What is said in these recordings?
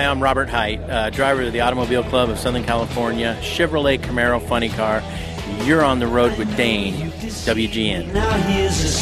Hi, I'm Robert Height, driver of the Automobile Club of Southern California, Chevrolet Camaro Funny Car. You're on the road with Dane, WGN. Now here's a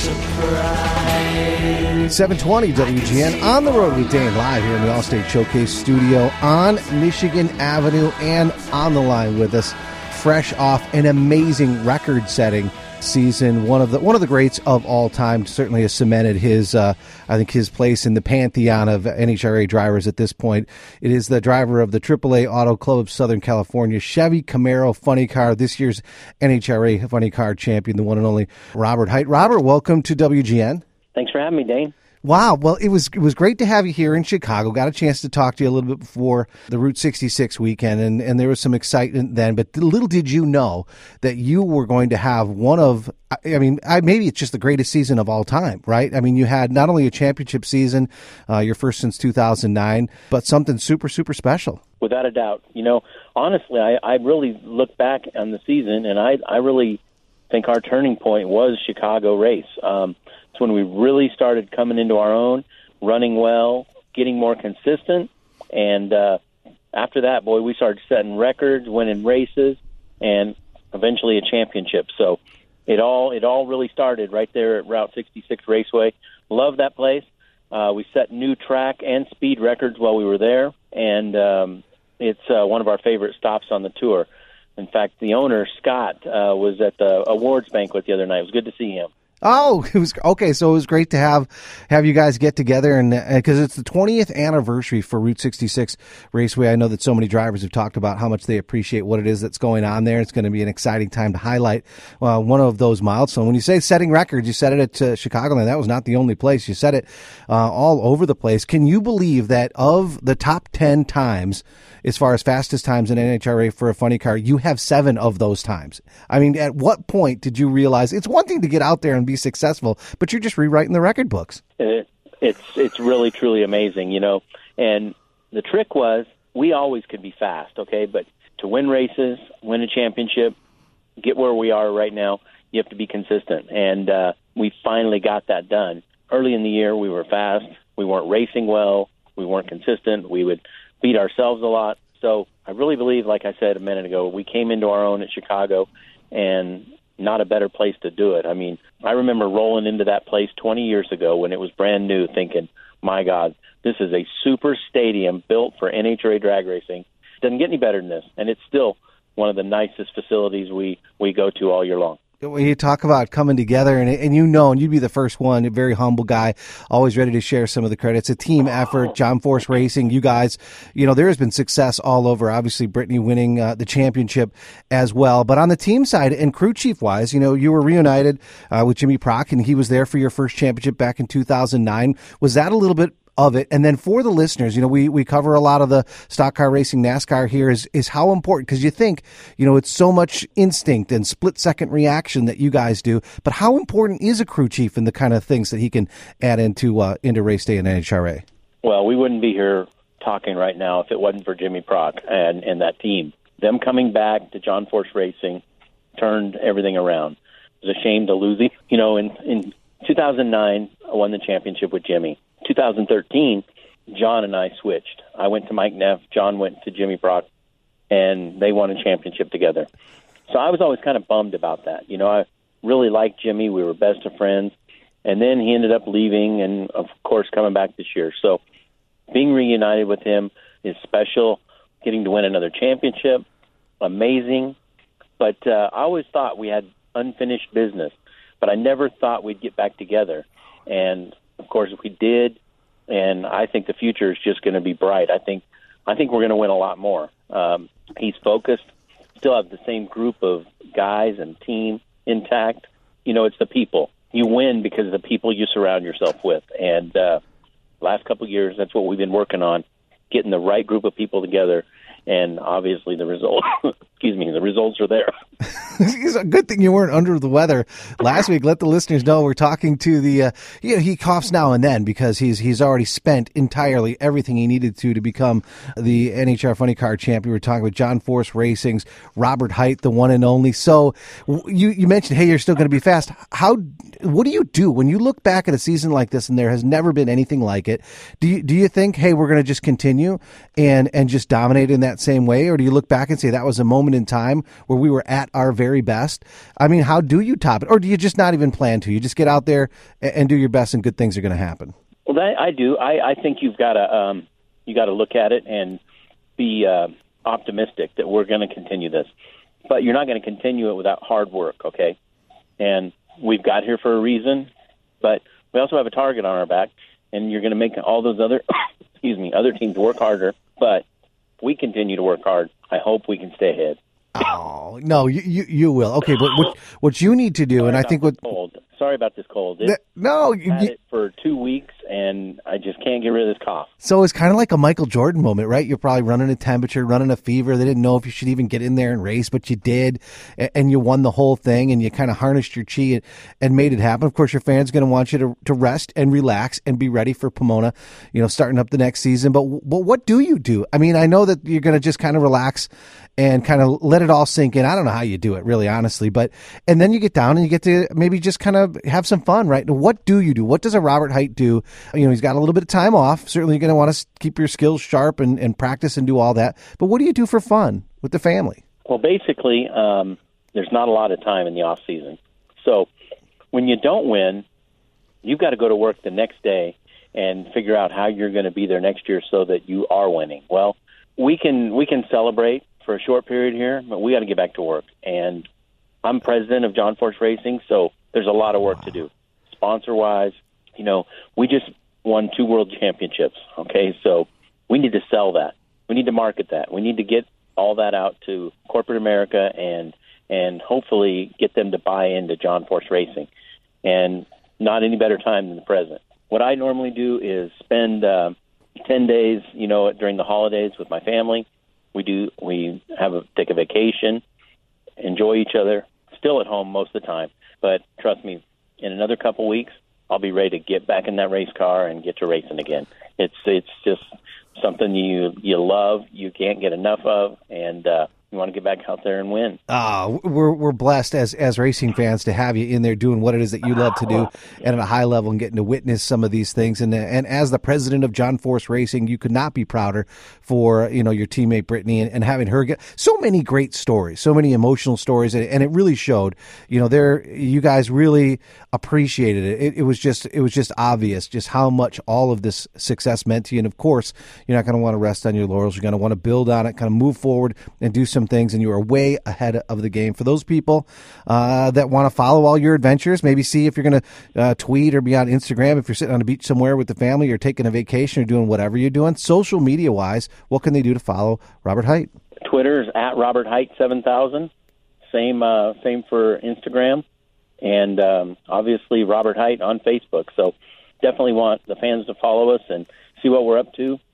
surprise. 720 WGN, on the road with Dane, live here in the Allstate Showcase studio on Michigan Avenue, and on the line with us, fresh off an amazing record-setting season, one of the greats of all time. Certainly has cemented his his place in the pantheon of NHRA drivers at this point. It is the driver of the AAA Auto Club of Southern California, Chevy Camaro Funny Car, this year's NHRA Funny Car champion, the one and only Robert Height. Robert, welcome to WGN. Thanks for having me, Dane. Wow. Well, it was great to have you here in Chicago. Got a chance to talk to you a little bit before the Route 66 weekend, and there was some excitement then. But little did you know that you were going to have one of, maybe it's just the greatest season of all time, right? I mean, you had not only a championship season, your first since 2009, but something super, super special. Without a doubt. Honestly, I really look back on the season, and I really think our turning point was Chicago race. It's when we really started coming into our own, running well, getting more consistent, and after that, boy, we started setting records, winning races, and eventually a championship. So it all really started right there at Route 66 Raceway. Love that place. We set new track and speed records while we were there, and it's one of our favorite stops on the tour. In fact, the owner, Scott, was at the awards banquet the other night. It was good to see him. Oh, it was okay. So it was great to have you guys get together, and because it's the 20th anniversary for Route 66 Raceway. I know that so many drivers have talked about how much they appreciate what it is that's going on there. It's going to be an exciting time to highlight one of those milestones. When you say setting records, you said it at Chicagoland. That was not the only place. You said it all over the place. Can you believe that of the top 10 times, as far as fastest times in NHRA for a funny car, you have 7 of those times? I mean, at what point did you realize it's one thing to get out there and be successful, but you're just rewriting the record books? It's really, truly amazing, And the trick was we always could be fast, okay? But to win races, win a championship, get where we are right now, you have to be consistent. And we finally got that done. Early in the year, we were fast. We weren't racing well. We weren't consistent. We would beat ourselves a lot. So I really believe, like I said a minute ago, we came into our own at Chicago, and not a better place to do it. I mean, I remember rolling into that place 20 years ago when it was brand new, thinking, my God, this is a super stadium built for NHRA drag racing. Doesn't get any better than this, and it's still one of the nicest facilities we go to all year long. When you talk about coming together, and you'd be the first one, a very humble guy, always ready to share some of the credit. It's a team effort. John Force Racing, you guys, there has been success all over. Obviously, Brittany winning the championship as well. But on the team side and crew chief wise, you were reunited with Jimmy Prock, and he was there for your first championship back in 2009. Was that a little bit of it? And then for the listeners, we cover a lot of the stock car racing, NASCAR here, is how important, because you think, it's so much instinct and split second reaction that you guys do, but how important is a crew chief and the kind of things that he can add into race day in NHRA? Well, we wouldn't be here talking right now if it wasn't for Jimmy Prock and that team. Them coming back to John Force Racing turned everything around. It was a shame to lose him. In 2009, I won the championship with Jimmy. 2013, John and I switched. I went to Mike Neff, John went to Jimmy Prock, and they won a championship together. So I was always kind of bummed about that. I really liked Jimmy. We were best of friends. And then he ended up leaving and, of course, coming back this year. So being reunited with him is special. Getting to win another championship, amazing. But I always thought we had unfinished business. But I never thought we'd get back together. And of course, we did, and I think the future is just going to be bright. I think we're going to win a lot more. He's focused, still have the same group of guys and team intact. It's the people. You win because of the people you surround yourself with. And last couple of years, that's what we've been working on, getting the right group of people together. And obviously the results, the results are there. It's a good thing you weren't under the weather last week. Let the listeners know we're talking to the, he coughs now and then because he's already spent entirely everything he needed to become the NHR Funny Car champion. We're talking with John Force Racing's Robert Hight, the one and only. So you mentioned, hey, you're still going to be fast. What do you do when you look back at a season like this and there has never been anything like it? Do you think, hey, we're going to just continue and just dominate in that same way? Or do you look back and say that was a moment in time where we were at our very best? I mean, how do you top it? Or do you just not even plan to? You just get out there and do your best and good things are going to happen? Well, I do. I think you've got to look at it and be optimistic that we're going to continue this. But you're not going to continue it without hard work, okay? And we've got here for a reason, but we also have a target on our back, and you're going to make all those other other teams work harder. But we continue to work hard. I hope we can stay ahead. Oh, no, you will. Okay, but what you need to do, and I think Sorry about this cold. I've had it for 2 weeks, and I just can't get rid of this cough. So it's kind of like a Michael Jordan moment, right? You're probably running a temperature, running a fever. They didn't know if you should even get in there and race, but you did, and you won the whole thing, and you kind of harnessed your chi and made it happen. Of course, your fans are going to want you to rest and relax and be ready for Pomona, starting up the next season. But what do you do? I mean, I know that you're going to just kind of relax and kind of let it all sink in. I don't know how you do it, really, honestly. And then you get down and you get to maybe just kind of have some fun, right? What do you do? What does a Robert Hight do? He's got a little bit of time off. Certainly you're going to want to keep your skills sharp and practice and do all that. But what do you do for fun with the family? Well, basically, there's not a lot of time in the off season. So when you don't win, you've got to go to work the next day and figure out how you're going to be there next year so that you are winning. Well, we can celebrate for a short period here, but we got to get back to work. And I'm president of John Force Racing, so there's a lot of work to do. Sponsor-wise, we just won 2 world championships, okay? So we need to sell that. We need to market that. We need to get all that out to corporate America and hopefully get them to buy into John Force Racing. And not any better time than the present. What I normally do is spend 10 days, during the holidays with my family. We take a vacation, enjoy each other, still at home most of the time. But trust me, in another couple weeks, I'll be ready to get back in that race car and get to racing again. It's just something you love, you can't get enough of, and you want to get back out there and win. We're blessed as racing fans to have you in there doing what it is that you love to do and at a high level and getting to witness some of these things. And as the president of John Force Racing, you could not be prouder for your teammate Brittany and having her get so many great stories, so many emotional stories, and it really showed. You guys really appreciated it. It was just obvious just how much all of this success meant to you. And of course, you're not going to want to rest on your laurels. You're going to want to build on it, kind of move forward and do some things, and you are way ahead of the game. For those people that want to follow all your adventures, maybe see if you're going to tweet or be on Instagram, if you're sitting on a beach somewhere with the family or taking a vacation or doing whatever you're doing, social media-wise, what can they do to follow Robert Hight? Twitter is at Robert Hight 7000. Same for Instagram. And obviously Robert Hight on Facebook. So definitely want the fans to follow us and see what we're up to,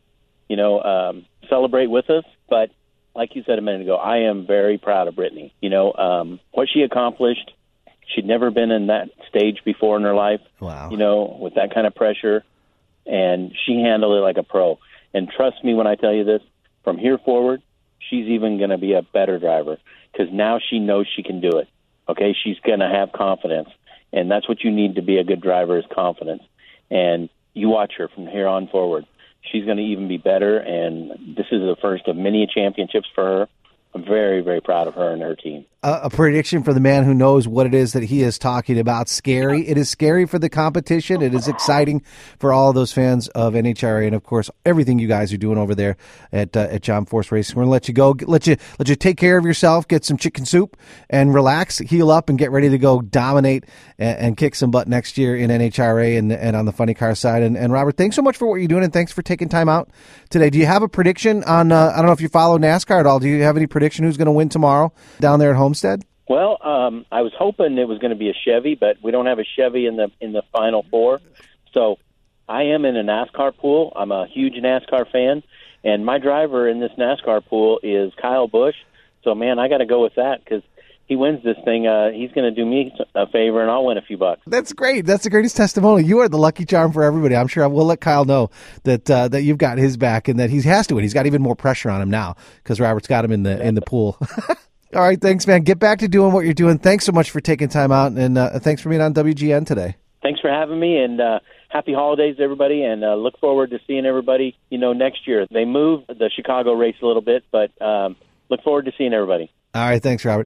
celebrate with us. But like you said a minute ago, I am very proud of Brittany. What she accomplished, she'd never been in that stage before in her life. Wow. With that kind of pressure, and she handled it like a pro. And trust me when I tell you this, from here forward, she's even going to be a better driver because now she knows she can do it. Okay, she's going to have confidence, and that's what you need to be a good driver is confidence. And you watch her from here on forward. She's going to even be better, and this is the first of many championships for her. I'm very, very proud of her and her team. A prediction for the man who knows what it is that he is talking about. Scary. It is scary for the competition. It is exciting for all of those fans of NHRA and, of course, everything you guys are doing over there at John Force Racing. We're going to let you go, let you take care of yourself, get some chicken soup, and relax, heal up, and get ready to go dominate and kick some butt next year in NHRA and on the funny car side. And Robert, thanks so much for what you're doing, and thanks for taking time out today. Do you have a prediction on, I don't know if you follow NASCAR at all, do you have any prediction who's going to win tomorrow down there at Homestead? Well, I was hoping it was going to be a Chevy, but we don't have a Chevy in the Final Four. So I am in a NASCAR pool. I'm a huge NASCAR fan, and my driver in this NASCAR pool is Kyle Busch. So, man, I got to go with that because he wins this thing, he's going to do me a favor, and I'll win a few bucks. That's great. That's the greatest testimony. You are the lucky charm for everybody. I'm sure we'll let Kyle know that that you've got his back and that he has to win. He's got even more pressure on him now because Robert's got him in the pool. All right, thanks, man. Get back to doing what you're doing. Thanks so much for taking time out, and thanks for being on WGN today. Thanks for having me, and happy holidays, everybody, and look forward to seeing everybody, next year. They moved the Chicago race a little bit, but look forward to seeing everybody. All right, thanks, Robert.